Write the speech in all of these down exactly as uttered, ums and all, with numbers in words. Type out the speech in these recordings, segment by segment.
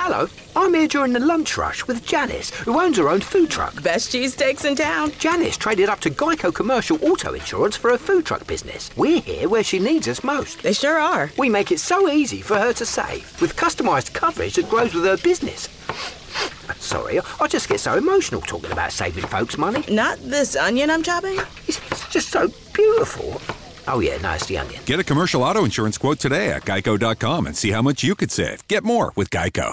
Hello, I'm here during the lunch rush with Janice, who owns her own food truck. Best cheesesteaks in town. Janice traded up to Geico Commercial Auto Insurance for her food truck business. We're here where she needs us most. They sure are. We make it so easy for her to save, with customised coverage that grows with her business. Sorry, I just get so emotional talking about saving folks money. Not this onion I'm chopping. It's just so beautiful. Oh yeah, no, it's the onion. Get a commercial auto insurance quote today at geico dot com and see how much you could save. Get more with Geico.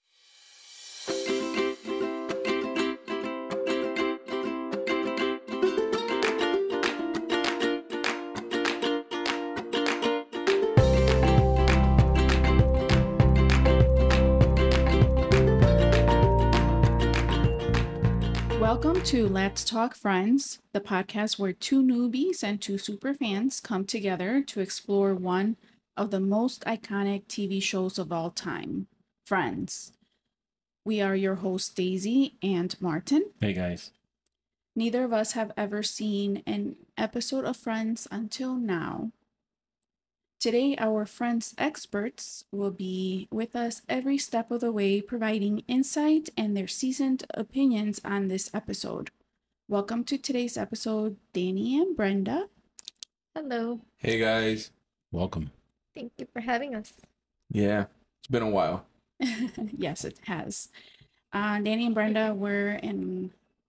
Welcome to Let's Talk Friends, the podcast where two newbies and two super fans come together to explore one of the most iconic T V shows of all time, Friends. We are your hosts, Daisy and Martin. Hey guys. Neither of us have ever seen an episode of Friends until now. Today, our Friends experts will be with us every step of the way, providing insight and their seasoned opinions on this episode. Welcome to today's episode, Danny and Brenda. Hello. Hey guys. Welcome. Thank you for having us. Yeah, it's been a while. Yes, it has. Uh, Danny and Brenda were in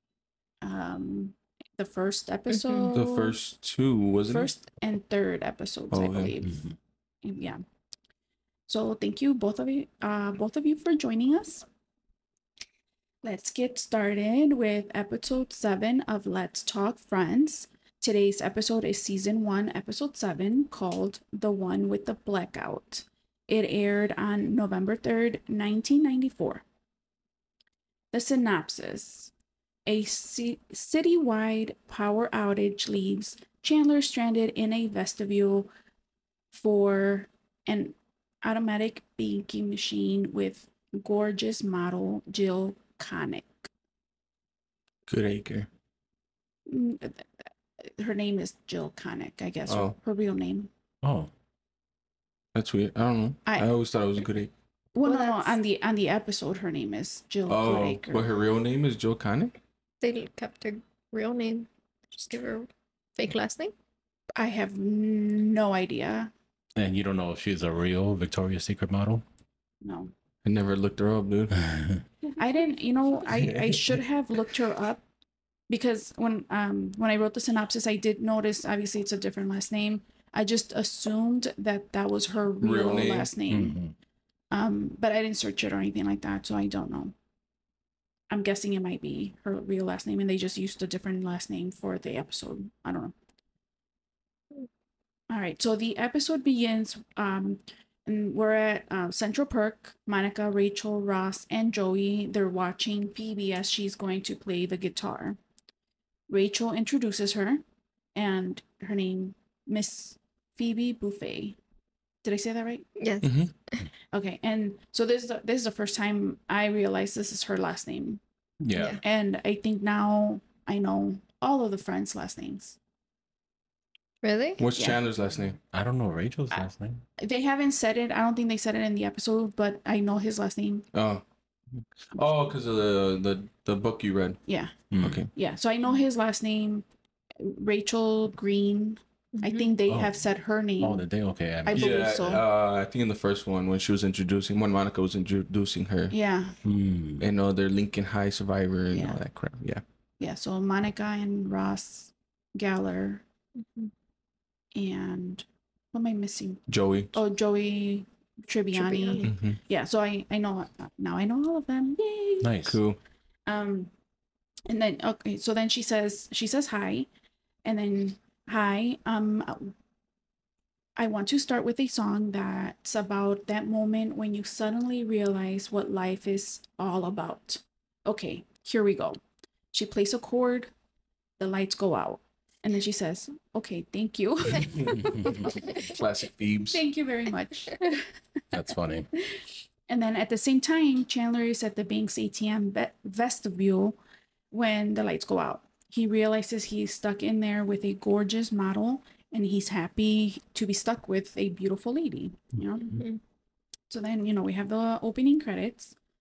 um, the first episode. The first two, wasn't First and third episodes, Oh, I yeah. believe. Mm-hmm. Yeah. So thank you, both of you, uh, both of you for joining us. Let's get started with episode seven of Let's Talk Friends. Today's episode is season one, episode seven, called The One with the Blackout. It aired on November third, nineteen ninety-four. The synopsis. A ci- citywide power outage leaves Chandler stranded in a vestibule for an automatic banking machine with gorgeous model Jill Connick. Good acre. Mm, th- th- Her name is Jill Connick, I guess. Oh. Her real name. Oh, That's weird. I don't know. I, I- always thought it was a good acre. Well, Well, no, no. that's- On the on the episode, her name is Jill Oh, Goodacre. but her real name is Jill Connick? They kept her real name. Just give her fake last name. I have no idea. and you don't know if she's a real Victoria's Secret model? No, I never looked her up, dude. I didn't. You know, I I should have looked her up because when um when I wrote the synopsis, I did notice. Obviously, it's a different last name. I just assumed that that was her real, Real name. last name. Mhm. Um, but I didn't search it or anything like that, so I don't know. I'm guessing it might be her real last name, and they just used a different last name for the episode. I don't know. All right, so the episode begins. Um, and we're at uh, Central Perk. Monica, Rachel, Ross, and Joey. They're watching Phoebe as she's going to play the guitar. Rachel introduces her, and her name, Miss Phoebe Buffet. Did I say that right? Yes. Mhm. Okay, and so this is the, this is the first time I realized this is her last name, Yeah. Yeah. and I think now I know all of the friends' last names. Really? What's Yeah. Chandler's last name? I don't know Rachel's I- last name. They haven't said it. I don't think they said it in the episode, but I know his last name. Oh. Oh, because of the, the, the book you read. Yeah, Mm. Okay. yeah. So I know his last name, Rachel Green. I Mhm. think they Oh. have said her name. Oh, did they? Okay. I I missed- believe Yeah, so. uh, I think in the first one, when she was introducing, when Monica was introducing her, Yeah, Hmm. and all their Lincoln High survivor and Yeah. all that crap. Yeah. yeah. So Monica and Ross Geller Mhm. and what am I missing? Joey. Oh, Joey Tribbiani. Tribbiani. Mm-hmm. Yeah, so I I know now I know all of them. Yay! Nice. Cool. Um, and then okay, so then she says she says hi, and then hi. Um, I want to start with a song that's about that moment when you suddenly realize what life is all about. Okay, here we go. She plays a chord, the lights go out, and then she says, "Okay, thank you." Classic Phoebes. Thank you very much. That's funny. And then at the same time, Chandler is at the bank's A T M ve- vestibule when the lights go out. He realizes he's stuck in there with a gorgeous model, and he's happy to be stuck with a beautiful lady, you know? Mhm. So then, you know, we have the opening credits.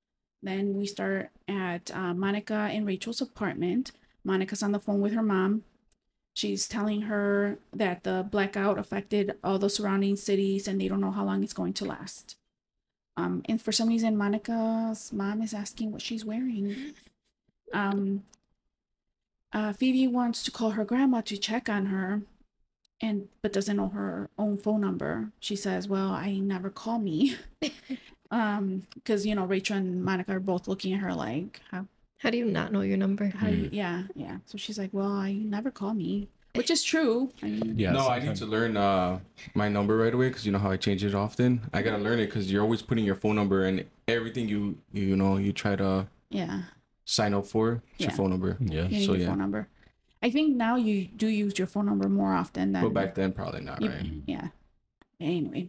Then we start at uh, Monica and Rachel's apartment. Monica's on the phone with her mom. She's telling her that the blackout affected all the surrounding cities and they don't know how long it's going to last. Um, and for some reason, Monica's mom is asking what she's wearing. Um, uh, Phoebe wants to call her grandma to check on her, and but doesn't know her own phone number. She says, "Well, I never call me," um, because you know Rachel and Monica are both looking at her like, "How? How do you not know your number? How do you, yeah, yeah." So she's like, "Well, I never call me," which is true. I mean, Yeah. no, I need sometimes- to learn uh my number right away because you know how I change it often. I gotta learn it because you're always putting your phone number and everything you you know you try to yeah, sign up for. It's Yeah. your phone number. Yeah. you need So, your yeah. phone number. I think now you do use your phone number more often than. But back then, probably not, You- right? Yeah. Anyway.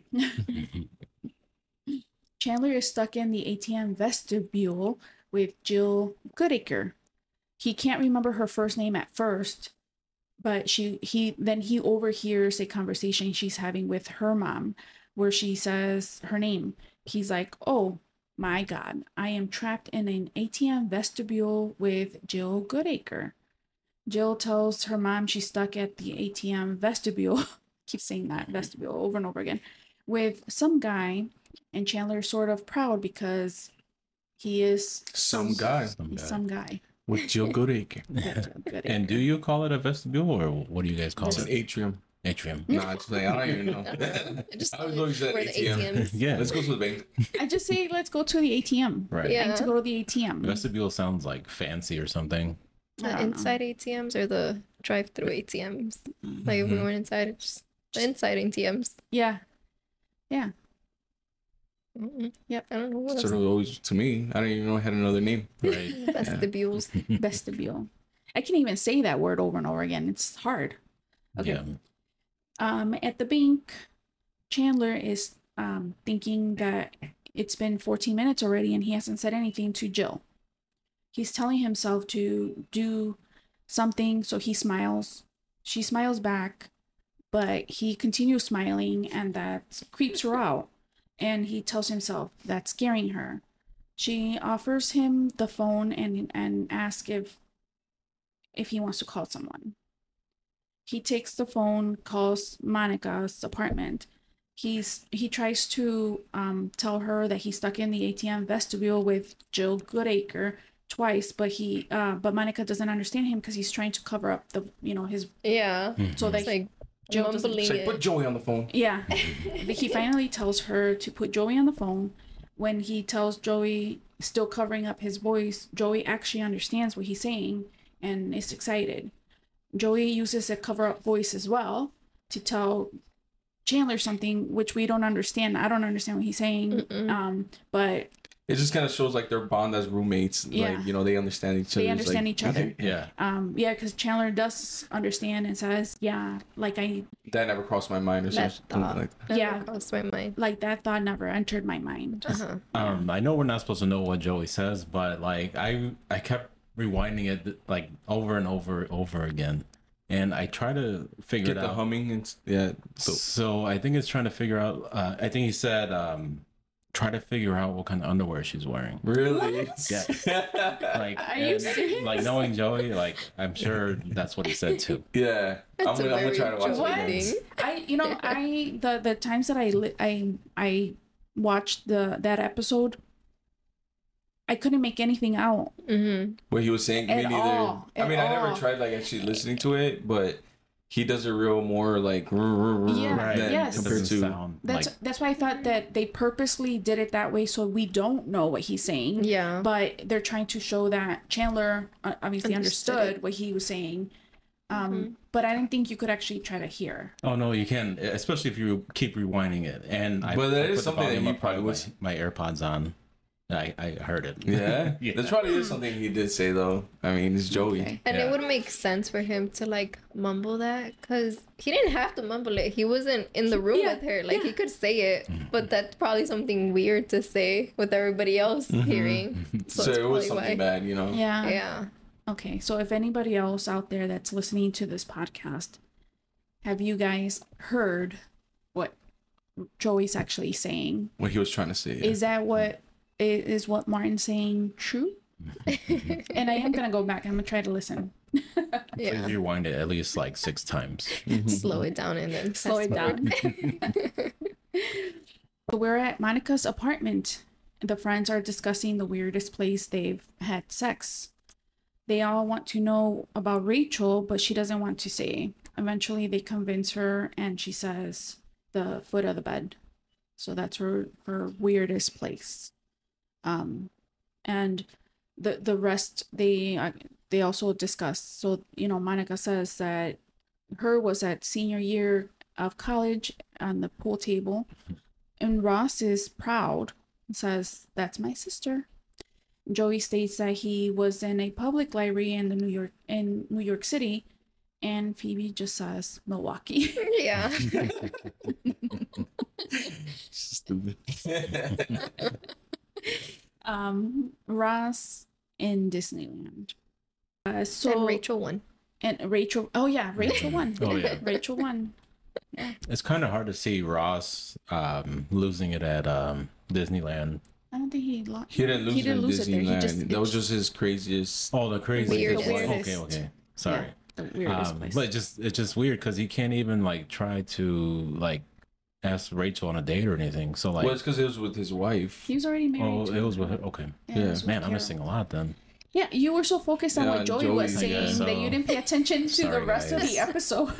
Chandler is stuck in the A T M vestibule with Jill Goodacre. He can't remember her first name at first, but she he then he overhears a conversation she's having with her mom where she says her name. He's like, "Oh my God, I am trapped in an A T M vestibule with Jill Goodacre." Jill tells her mom she's stuck at the A T M vestibule. Keep saying that vestibule over and over again with some guy, and Chandler's sort of proud because he is Some guy Some he's guy. some guy. with Jill Goodacre. Good, good And do you call it a vestibule or what do you guys call It's an it? atrium. Atrium. Nah, it's like, I don't even know. I just I was always at where A the T M. A T Ms. Yeah. Let's go to the bank. I just say let's go to the A T M. Right. Yeah. I need to go to the A T M. Vestibule sounds like fancy or something. I The don't know. inside A T Ms or the drive-through A T Ms. Like if Mhm. we went inside, it's just the inside A T Ms. Yeah. Mm-mm. Yep. I don't know what Sort of always to me. I didn't even know it had another name. Right. else. Vestibules. Vestibule. I can even say that word over and over again. It's hard. Okay. Yeah. Um, at the bank, Chandler is um, thinking that it's been fourteen minutes already and he hasn't said anything to Jill. He's telling himself to do something, so he smiles. She smiles back, but he continues smiling, and that creeps her out. And he tells himself that's scaring her. She offers him the phone and and asks if if he wants to call someone. He takes the phone, calls Monica's apartment. He's he tries to um, tell her that he's stuck in the A T M vestibule with Jill Goodacre twice, but he uh, but Monica doesn't understand him because he's trying to cover up the you know his Yeah. so that It's like Jill doesn't- mumbling Say, it. put Joey on the phone. yeah. But he finally tells her to put Joey on the phone. When he tells Joey, still covering up his voice, Joey actually understands what he's saying and is excited. Joey uses a cover up voice as well to tell Chandler something which we don't understand. I don't understand what he's saying. Mm-mm. Um, but It just kind of shows like their bond as roommates. Yeah. Like, you know, they understand each other. they It's understand like, each other. okay. Yeah. Um, yeah, because Chandler does understand and says, yeah, like I, That never crossed my mind or That something thought. like that. Never yeah. crossed my mind. like that thought never entered my mind. Uh-huh. Um, I know we're not supposed to know what Joey says, but like I I kept rewinding it like over and over over again, and I try to figure Get it the out. humming and s- yeah. So, So I think it's trying to figure out. Uh, I think he said, um, try to figure out what kind of underwear she's wearing. really, Yeah. Like, Are you and, serious? like knowing Joey, like I'm sure that's what he said too. yeah. I'm That's a gonna, I'm gonna very try to watch Joey it again. thing. I you know I the the times that I li- I I watched the that episode, I couldn't make anything out. Mm-hmm. What he was saying, me At neither. all, I at mean, I all. never tried like actually listening to it, but he does a real more like yeah, Right. Yes. It compared doesn't to sound That's like that's why I thought that they purposely did it that way so we don't know what he's saying. Yeah. But they're trying to show that Chandler uh, obviously Understood understood it. what he was saying. Um, Mhm. But I didn't think you could actually try to hear. Oh no, you can, especially if you keep rewinding it. And I, But that I is put the something that volume he up probably on was- my, my AirPods on. I I heard it. Yeah, Yeah. that's probably is something he did say though. I mean, it's Joey. Okay. And Yeah. it would make sense for him to like mumble that because he didn't have to mumble it. He wasn't in the room Yeah, with her. Like yeah. he could say it, but that's probably something weird to say with everybody else hearing. So, So that's it was probably something why. bad, you know. Yeah. Yeah. Okay, so if anybody else out there that's listening to this podcast, have you guys heard what Joey's actually saying? What he was trying to say. Yeah. Is that what i- is what Martin's saying true? And I am gonna go back. I'm gonna try to listen. Yeah. Please rewind it at least like six times. Slow it down and then Slow it fast down. So we're at Monica's apartment. The friends are discussing the weirdest place they've had sex. They all want to know about Rachel, but she doesn't want to say. Eventually, they convince her, and she says the foot of the bed. So that's her her weirdest place. Um, and the the rest they uh, they also discuss. So you know, Monica says that her was at senior year of college on the pool table, and Ross is proud and says, "That's my sister." Joey states that he was in a public library in the New York in New York City, and Phoebe just says Milwaukee. Yeah. Stupid. um, Ross in Disneyland. Uh, so And Rachel won. and Rachel. Oh yeah, Rachel won. Oh, yeah. Rachel won. It's kind of hard to see Ross um, losing it at um, Disneyland. I don't think he lost. He didn't lose He didn't in lose it there. He Disneyland. just- that was just his craziest. Oh, the crazy. Weird. one. The Okay, weirdest. okay. Sorry. Yeah, the weirdest Um, place. but just it's just weird because he can't even like try to like ask Rachel on a date or anything. So like, Well, it's because it was with his wife. he was already married. oh, to it was her. with her. Okay, Yeah, it Yeah. was with man, I'm Carol. missing a lot then. Yeah, you were so focused on Yeah, what Joey, Joey, was I saying guess that so. you didn't pay attention to the Sorry, rest of the guys. episode.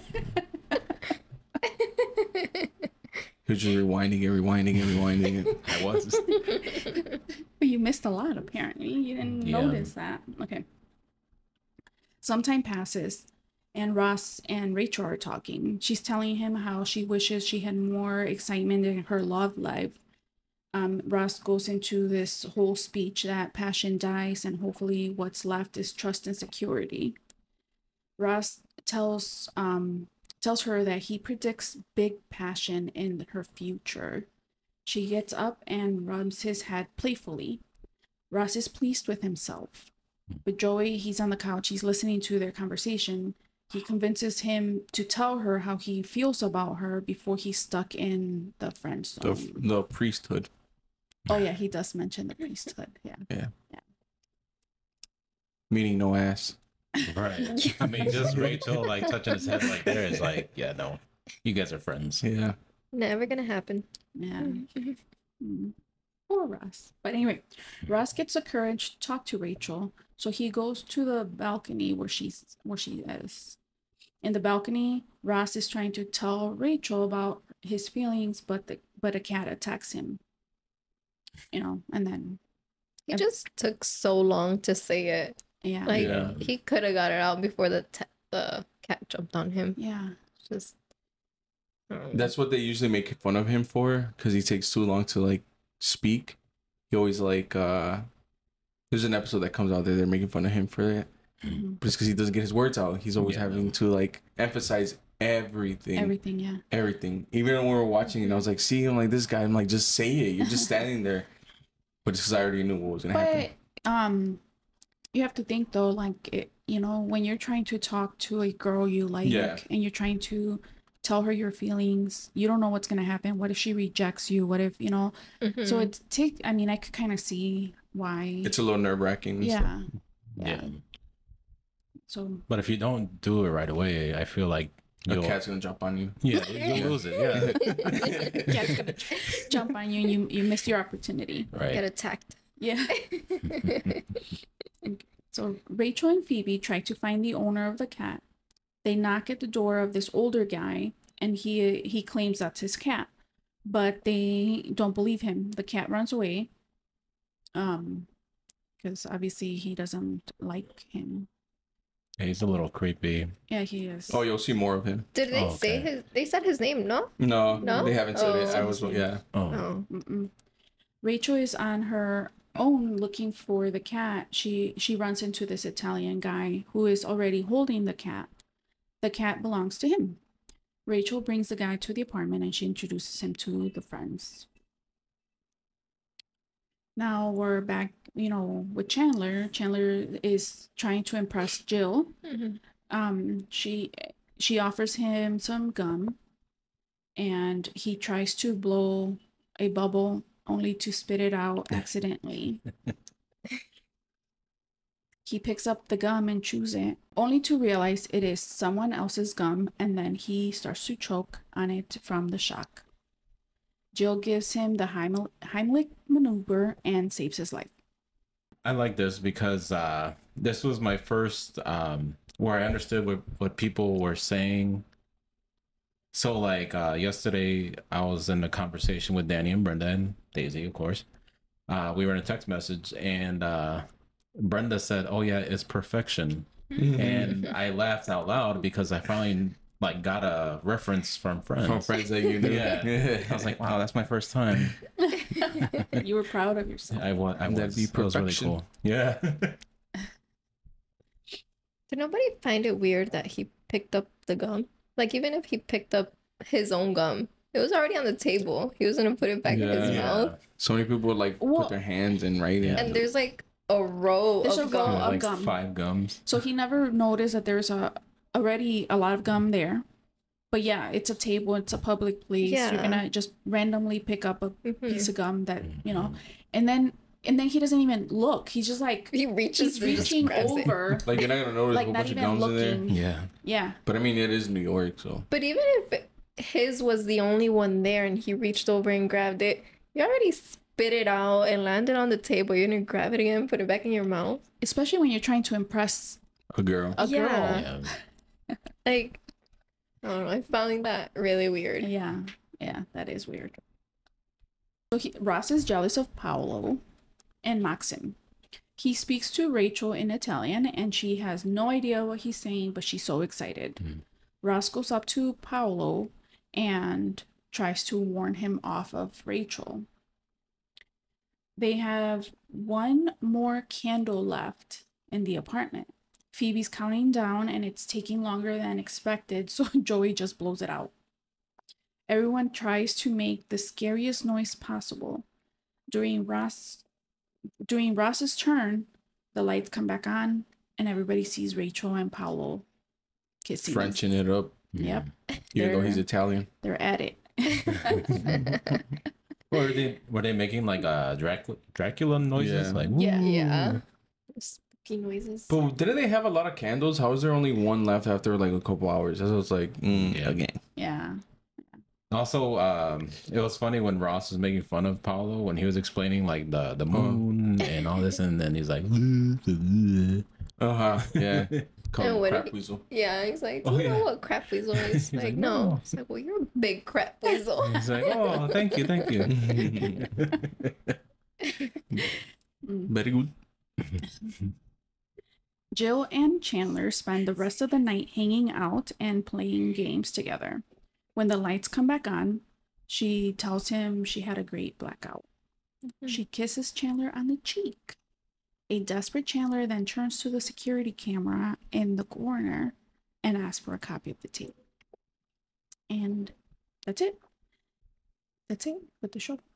He was just rewinding it, rewinding it, rewinding it. I was. But you missed a lot, apparently. You didn't Yeah. notice that. Okay. Some time passes, and Ross and Rachel are talking. She's telling him how she wishes she had more excitement in her love life. Um, Ross goes into this whole speech that passion dies, and hopefully what's left is trust and security. Ross tells um, tells her that he predicts big passion in her future. She gets up and rubs his head playfully. Ross is pleased with himself. But Joey, he's on the couch, he's listening to their conversation. He convinces him to tell her how he feels about her before he's stuck in the friend The, zone. the priesthood. Oh yeah, he does mention the priesthood. Yeah. Meaning no ass. Right. I mean, just Rachel like touching his head like there is like, yeah, no, you guys are friends. Yeah. Never gonna happen. Yeah. Mm. Poor Ross. But anyway, Ross gets the courage to talk to Rachel, so he goes to the balcony where she's where she is. In the balcony, Ross is trying to tell Rachel about his feelings, but the but a cat attacks him. You know, and then He just took so long to say it. yeah, Like Yeah. he could have got it out before the t- the cat jumped on him. yeah, Just um, That's what they usually make fun of him for, because he takes too long to like speak. He always like uh there's an episode that comes out there, they're making fun of him for that. Mhm. But it's because he doesn't get his words out. He's always Yeah. having to like emphasize everything. everything. Yeah, Everything. Even when we were watching it, I was like, see, I'm like, this guy, I'm like, just say it. You're just standing there. But it's because I already knew what was gonna happen. but um, you have to think though, like it, you know, when you're trying to talk to a girl you like, Yeah. and you're trying to tell her your feelings, you don't know what's gonna happen. What if she rejects you? What if you know? mhm. So it's take. I mean, I could kind of see why. It's a little nerve wracking. yeah, Yeah. yeah. So But if you don't do it right away, I feel like A you'll cat's gonna jump on you. yeah, you'll lose it. Yeah. cat's gonna jump on you, and you you miss your opportunity. Right. get attacked. Yeah. So Rachel and Phoebe try to find the owner of the cat. They knock at the door of this older guy, and he he claims that's his cat, but they don't believe him. The cat runs away, um, because obviously he doesn't like him. He's a little creepy. Yeah, he is. Oh, you'll see more of him. Did they Oh, say okay. his? They said his name, no? No, No? they haven't said it. I Oh. was yeah. Oh. Oh, Mm-mm. Rachel is on her own looking for the cat. She she runs into this Italian guy who is already holding the cat. The cat belongs to him. Rachel brings the guy to the apartment and she introduces him to the friends. Now we're back, you know, with Chandler. Chandler is trying to impress Jill. mhm. Um, she she offers him some gum, and he tries to blow a bubble only to spit it out accidentally. He picks up the gum and chews it, only to realize it is someone else's gum, and then he starts to choke on it from the shock. Jill gives him the Heimlich, Heimlich maneuver and saves his life. I like this because uh, this was my first um, where I understood what, what people were saying. So, like, uh, yesterday, I was in a conversation with Danny and Brenda and Daisy, of course. Uh, we were in a text message, and uh, Brenda said, "Oh, yeah, it's perfection." And I laughed out loud because I finally, like, got a reference from friends. From friends that you knew. Yeah. I was like, wow, that's my first time. You were proud of yourself. I was. I That'd was. be It was really perfection. cool. Yeah. Did nobody find it weird that he picked up the gum? Like, even if he picked up his own gum, it was already on the table. He was gonna put it back in his Yeah. mouth. So many people would like Well- put their hands and write it. And there's like a row There's of a row gum. of like gum. five gums. So he never noticed that there's a already a lot of gum there. But yeah, it's a table, it's a public place. You're Yeah. gonna just randomly pick up a Mhm. piece of gum that, you know, and then and then he doesn't even look. He's just like He reaches he's and just reaching grabs it. over. Like you're not gonna notice Like, a whole not bunch of even gums in there. looking. Yeah. Yeah. But I mean, it is New York, so But even if his was the only one there and he reached over and grabbed it, you already spit it out and landed on the table. You're gonna grab it again, put it back in your mouth. Especially when you're trying to impress a girl. a girl. Yeah. Yeah. Like, I don't know. I found that really weird. Yeah, yeah, that is weird. So he, Ross is jealous of Paolo and Maxim. He speaks to Rachel in Italian, and she has no idea what he's saying, but she's so excited. Mm. Ross goes up to Paolo and tries to warn him off of Rachel. They have one more candle left in the apartment. Phoebe's counting down and it's taking longer than expected, so Joey just blows it out. Everyone tries to make the scariest noise possible. During Ross during Ross's turn, the lights come back on and everybody sees Rachel and Paolo kissing. Frenching it up, Yep, even though They're- he's Italian. they're at it. Were they were they making like uh Dracula Dracula noises? Yeah. Like Yeah, "Woo." yeah. Spooky noises. But didn't they have a lot of candles? How is there only one left after like a couple hours? That's what's like mm, Yeah. again. Yeah. Also, um, it was funny when Ross was making fun of Paolo when he was explaining like the the moon and all this, and then he's like, Uh huh. Yeah. Call And him what crap did he- weasel. Yeah, he's like, do Oh, you know yeah. what crap weasel is? He's like, like, no. no. It's like, well, you're a big crap weasel. he's like, oh, thank you, thank you. Very good. Jill and Chandler spend the rest of the night hanging out and playing games together. When the lights come back on, she tells him she had a great blackout. She kisses Chandler on the cheek. A desperate Chandler then turns to the security camera in the corner and asks for a copy of the tape. And that's it. That's it with the show.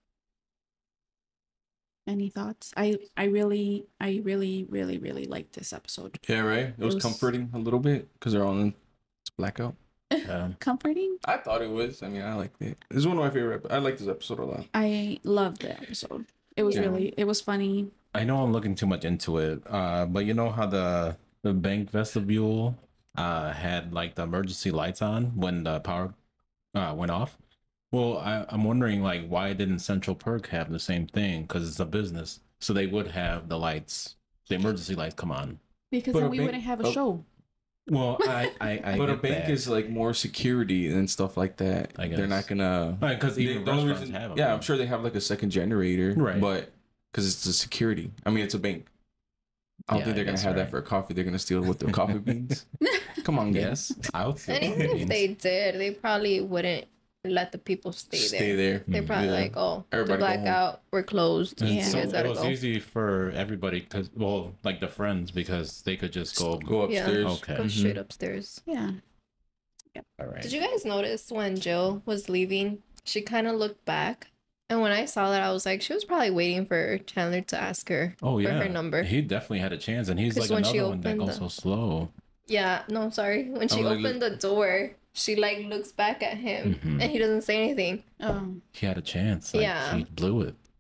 Any thoughts? I I really I really really really liked this episode. Yeah, right. It was, was- comforting a little bit because they're all in it's blackout. Um, Comforting. I thought it was. I mean, I liked it. This is one of my favorite. I like this episode a lot. I loved the episode. It was Yeah. really it was funny. I know I'm looking too much into it, uh, but you know how the the bank vestibule uh had like the emergency lights on when the power uh went off. Well, I, I'm wondering like why didn't Central Perk have the same thing? Because it's a business, so they would have the lights, the emergency lights come on. Because But then a we bank- wouldn't have a oh. show. Well, I I, I but a get bank that. is like more security and stuff like that. I They're not guess. gonna. Right, 'cause they- even the only restaurants reason- have 'em, Yeah, though. I'm sure they have like a second generator. Right. But because it's the security. I mean, it's a bank. I don't Yeah, think they're I gonna guess, have that right. for a coffee. They're gonna steal it with the coffee beans. Come on, guys. Yes, I would say And even if they did, they probably wouldn't let the people stay there. Stay there. They're probably Yeah. like, oh, the Everybody go home. blackout, we're closed. And You so guys it gotta was go. easy for everybody because, well, like the friends, because they could just go. Go Yeah. upstairs. Okay. Go Mhm. straight upstairs. Yeah. All right. Did you guys notice when Jill was leaving, she kind of looked back? And when I saw that, I was like, she was probably waiting for Chandler to ask her Oh for yeah, her number. He definitely had a chance, and he's 'Cause like when she another one that opened goes the- so slow. Yeah, no, sorry. When she Oh, like, opened the door, she like looks back at him Mhm. and he doesn't say anything. Um He had a chance. Like, Yeah. he blew it.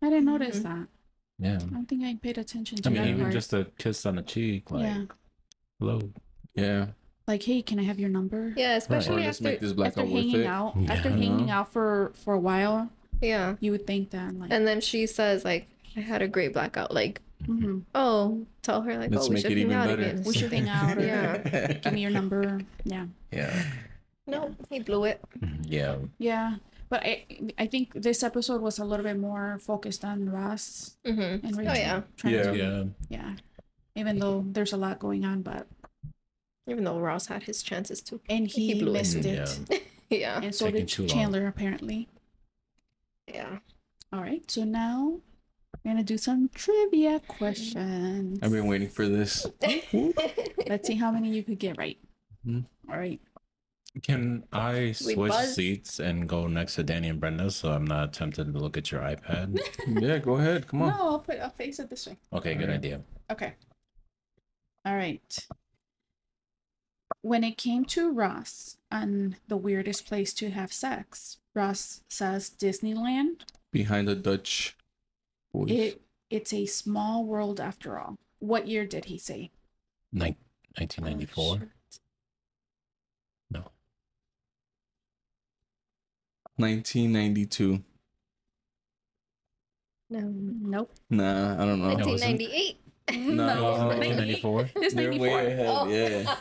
I didn't notice Mhm. that. Yeah. I don't think I paid attention to I mean, that even part. just a kiss on the cheek, like, yeah. hello. Yeah. Like, hey, can I have your number? Yeah, Or especially let's after. make this After blackout worth hanging it. out, Yeah. after You hanging know? out for for a while, Yeah. you would think that like, And then she says like, I had a great blackout. Like, mhm, oh, tell her like, Let's oh, we make should it hang even out better. again. we should hang out. Or Yeah. give me your number. Yeah, Yeah. No, he blew it. Yeah. yeah. But I I think this episode was a little bit more focused on Ross Mm-hmm. and Oh Rachel. yeah. Trying Yeah. to, Yeah. yeah. Even though there's a lot going on, but Even though Ross had his chances too. and he, He blew it. missed it, Yeah. Yeah. and so Taking did too long. Chandler apparently. Yeah. All right, so now we're gonna do some trivia questions. I've been waiting for this. Let's see how many you could get right. Mhm. All right. Can I switch buzz? seats and go next to Danny and Brenda so I'm not tempted to look at your iPad? Yeah, go ahead. Come on. No, I'll put I'll face it this way. Okay, good Alright. idea. Okay. All right. When it came to Ross on the weirdest place to have sex, Ross says Disneyland. Behind the Dutch boys. It it's a small world after all. What year did he say? Nin- nineteen ninety-four? Oh, No. nineteen ninety-two. No. Nope. Nah, I don't know. No, nineteen wasn't- ninety-eight. No. nineteen ninety-four? It's They're ninety-four. way ahead. Oh. Yeah.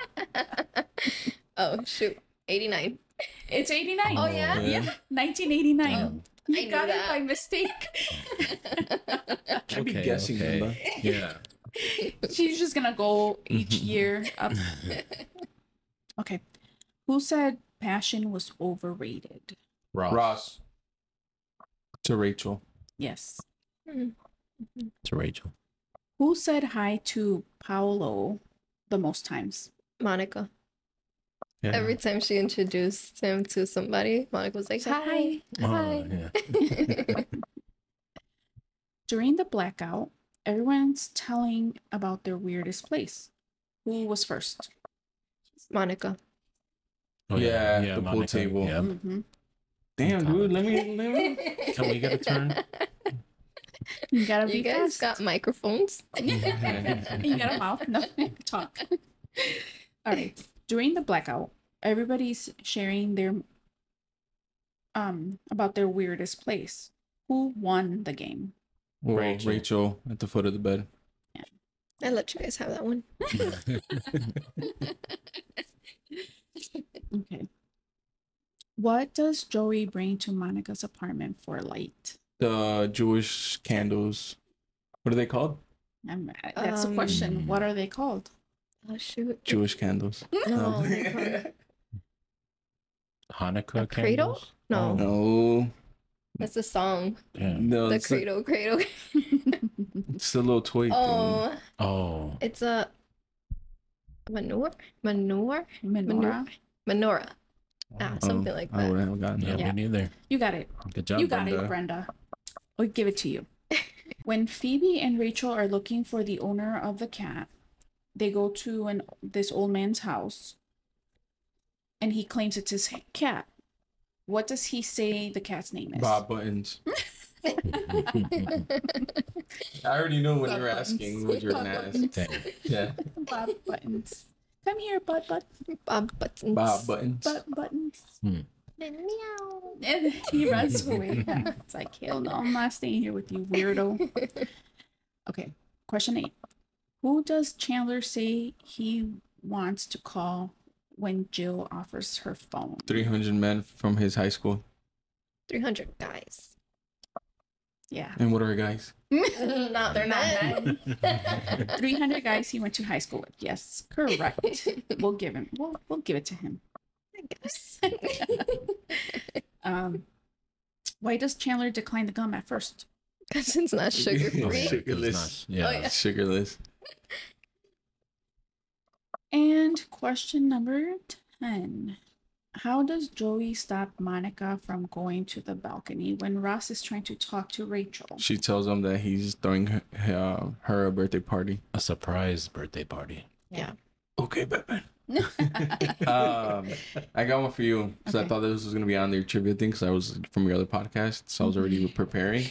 Oh shoot. eighty-nine. It's eighty-nine. Oh, yeah? Yeah. nineteen eighty-nine. Um, You I knew got it that. by mistake. I'd be okay, guessing, okay. Brenda. Yeah. She's just gonna go each year up. Okay. Who said passion was overrated? Ross. Ross. To Rachel. Yes. To Rachel. Who said hi to Paolo the most times? Monica. Yeah. Every time she introduced him to somebody, Monica was like, Said hi. Oh, Hi. yeah. During the blackout, everyone's telling about their weirdest place. Who was first? Monica. Oh, Yeah, the pool Monica. table. Yeah. Mm-hmm. Damn, dude. Let me. Let me. Can we get a turn? You gotta be You guys fast. got microphones. You got a mouth. No, talk. All right. During the blackout, everybody's sharing their um about their weirdest place. Who won the game? Well, Rachel. Rachel. at the foot of the bed. I let you guys have that one. Okay. What does Joey bring to Monica's apartment for light? The Jewish candles. What are they called? Um, that's the Um, question. What are they called? Oh shoot. Jewish candles. No. Hanukkah A cradle? candles? No. No. That's a song. Yeah. No, The it's, a, cradle, cradle. it's a little toy thing. Oh, Oh. it's a manure, manure, Menorah. menorah. Ah, Oh, something like I that. wouldn't have gotten Yeah, that. Yeah. me neither. You got it. Good job, you got Brenda. it, Brenda. I'll give it to you. When Phoebe and Rachel are looking for the owner of the cat, they go to an this old man's house, and he claims it's his cat. What does he say the cat's name is? Bob Buttons. I already know when Bob you're Buttons. asking what you're Bob gonna ask. Buttons. Dang. Yeah. Bob Buttons. Come here, Bud Bud. Bob Buttons. Bob Buttons. Bud Buttons. Meow. And he runs away. Yeah. It's like, hell no, I'm not staying here with you, weirdo. Okay, question eight. Who does Chandler say he wants to call when Jill offers her phone? three hundred men from his high school. three hundred guys. Yeah. And what are guys? no, they're not. three hundred guys he went to high school with. Yes, correct. We'll give him, we'll, we'll give it to him. I guess. Um, why does Chandler decline the gum at first? Because it's not sugar Oh, free. shit. It's Sugarless. not- Yeah. Oh, yeah. Sugarless. And question number ten. How does Joey stop Monica from going to the balcony when Ross is trying to talk to Rachel? She tells him that he's throwing her, uh, her a birthday party. A surprise birthday party. Yeah. Okay, Batman. um, I got one for you. So Okay. I thought this was gonna be on their trivia thing because I was from your other podcast, so I was already preparing.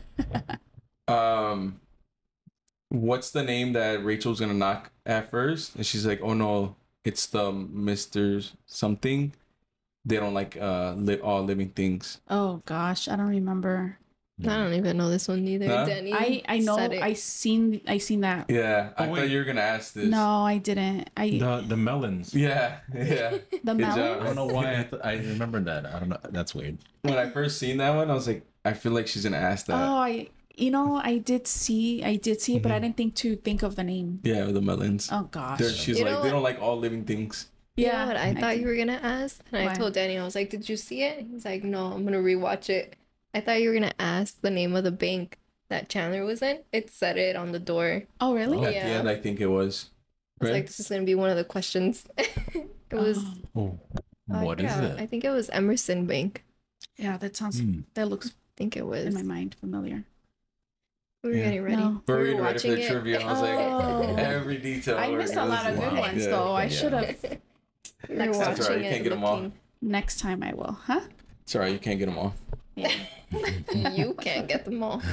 um, what's the name that Rachel's gonna knock at first? And she's like, "Oh no, it's the Mister something. They don't like uh li- all living things." Oh gosh, I don't remember. I don't even know this one either. Huh? Danny I I know said it. I seen I seen that. Yeah, I Oh, thought wait. you were gonna ask this. No, I didn't. I the, The the melons. Yeah, yeah. Good melons. job. I don't know why I, th- I remembered that. I don't know. That's weird. When I first seen that one, I was like, I feel like she's gonna ask that. Oh, I you know I did see I did see it, but I didn't think to think of the name. Yeah, the melons. Oh gosh. They're- she's You like, know they what? don't like all living things. You Yeah, know what I thought did. you were gonna ask? And What? I told Danny, I was like, "Did you see it?" He's like, "No, I'm gonna rewatch it." I thought you were gonna ask the name of the bank that Chandler was in. It said it on the door. Oh really? Oh. At Yeah. the end, I think it was. I was Right? like, "This is gonna be one of the questions." It was. Oh, Oh, I what is forgot. it? I think it was Emerson Bank. yeah, that sounds Hmm. that looks I think it was. in my mind familiar. We were Yeah. getting ready. No. But We we were were ready for watching the it. trivia. I was Oh. like, every detail. I we're missed a gonna lot of listen. good Wow. ones Yeah. though. I Yeah. should have We were Next time. watching That's all right, you it, can't get 'em all. looking. next time I will, huh? Sorry, you can't get them all. Yeah. You can't get them all.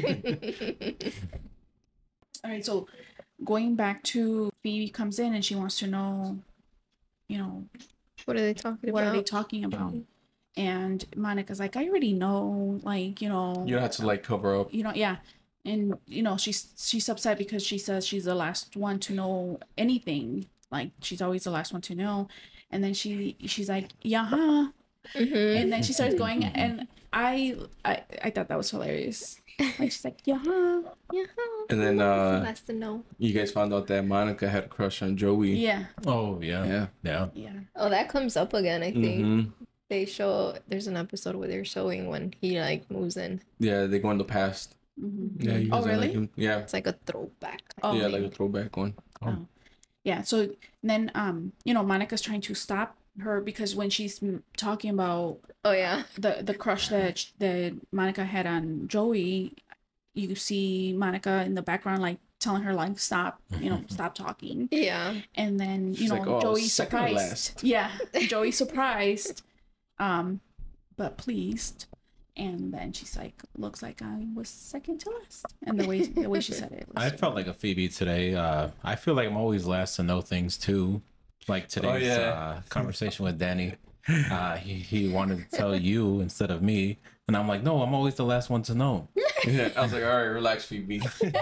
All right, so going back to Phoebe comes in and she wants to know, you know, What are they talking what about? are they talking about? And Monica's like, I already know, like, you know, You don't have to like cover up. you know, yeah. And you know, she's she's upset because she says she's the last one to know anything. Like she's always the last one to know. And then she she's like, yeah, huh? Mhm. And then she starts going, and I I, I thought that was hilarious. Like she's like, yeah, huh? Yeah. And then uh, Nice to know. you guys found out that Monica had a crush on Joey. Yeah, Oh yeah. Yeah. Yeah. yeah. Oh, that comes up again. I think hmm they show. There's an episode where they're showing when he like moves in. Yeah, they go in the past. Mm-hmm. Yeah. You Oh, guys are like really? him. Yeah. It's like a throwback. Oh, Yeah, like a throwback one. Oh. Yeah, so then um you know Monica's trying to stop her because when she's mm, talking about Oh yeah. the the crush that sh- that Monica had on Joey, you see Monica in the background like telling her like stop, you know, stop talking. Yeah. And then you She's know like, "Oh, Joey's second to surprised. last." Yeah, Joey's surprised, um, but pleased. And then she's like, "Looks like I was second to last." And the way the way she said it, was I felt like a Phoebe today. Uh, I feel like I'm always last to know things too. Like today's yeah. uh, conversation with Danny. Uh, he, he wanted to tell you instead of me. And I'm like, no, I'm always the last one to know. Yeah. I was like, all right, relax, Phoebe.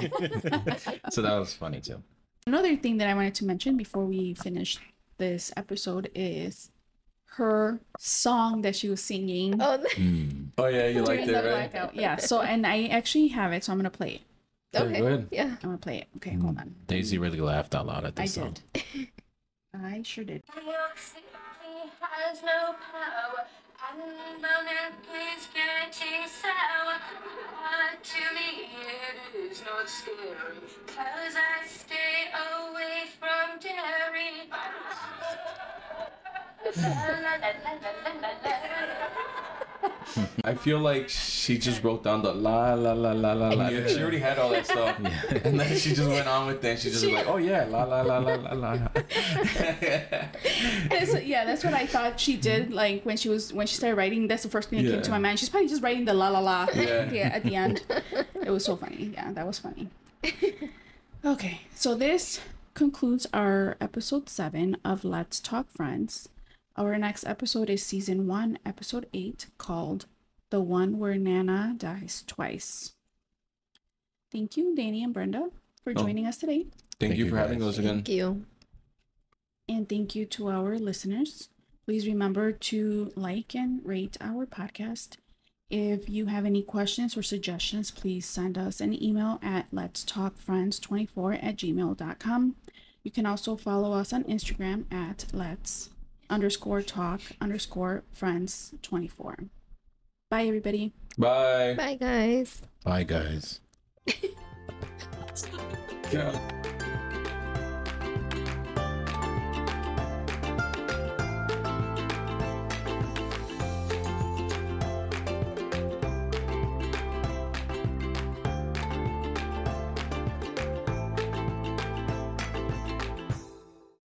So that was funny too. Another thing that I wanted to mention before we finish this episode is her song that she was singing Oh. Hmm. Oh yeah, you during liked the it, right? blackout. Yeah. So and I actually have it, so I'm gonna play it. Okay, Okay. go ahead. Yeah. I'm gonna play it. Okay, hold on. Daisy really laughed out loud at I this song. did. I sure did. New York City has no power, and the milk is getting sour. But to me it is not scary, 'cause I stay away from dairy. La, la, la, la, la, la, la. I feel like she just wrote down the la la la la la la. Yeah. She already had all that stuff, and then she just went on with it. And she just was like, oh yeah, la la la la la la. That's, yeah, that's what I thought she did. Like when she was when she started writing, that's the first thing that came to Yeah. my mind. She's probably just writing the la la la Yeah. yeah, at the end. It was so funny. Yeah, that was funny. Okay, so this concludes our episode seven of Let's Talk Friends. Our next episode is season one, episode eight, called The One Where Nana Dies Twice. Thank you, Danny and Brenda, for Oh. joining us today. Thank, Thank you you, for having guys. us again. Thank you. And thank you to our listeners. Please remember to like and rate our podcast. If you have any questions or suggestions, please send us an email at let's talk friends twenty-four at gmail dot com. You can also follow us on Instagram at let's underscore talk underscore friends 24. Bye, everybody. Bye. Bye, guys. Bye, guys. Yeah.